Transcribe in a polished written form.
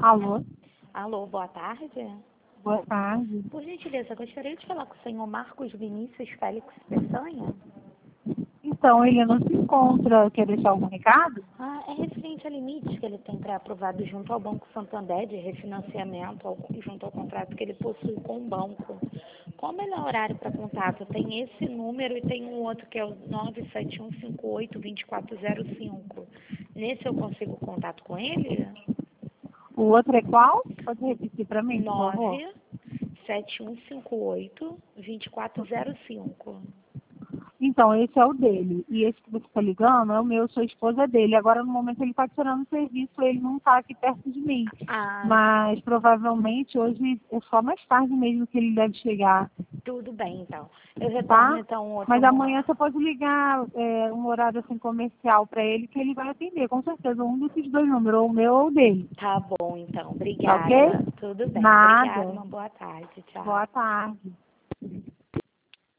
Alô, Alô, boa tarde. boa tarde. Por gentileza, gostaria de falar com o senhor Marcos Vinícius Félix Peçanha. Então, ele não se encontra. Quer deixar algum recado? É referente a limites que ele tem pré-aprovado junto ao Banco Santander de refinanciamento, junto ao contrato que ele possui com o banco. Qual o melhor horário para contato? Tem esse número e tem um outro que é o 97158-2405. Nesse eu consigo contato com ele? O outro é qual? Pode repetir para mim, por favor? 97158-2405. Então, esse é o dele. E esse que você está ligando é o meu, sou esposa dele. Agora, no momento, ele está tirando serviço, ele não está aqui perto de mim. Mas, provavelmente, hoje é só mais tarde mesmo que ele deve chegar. Tudo bem, então. Eu retorno, Tá? então, outro Mas momento. amanhã você pode ligar um horário assim comercial para ele que ele vai atender, com certeza. Um desses dois números, ou o meu ou o dele. Tá bom, então. Tá ok? Obrigada. Tudo bem. Obrigada. Nada. Uma boa tarde. Tchau. Boa tarde.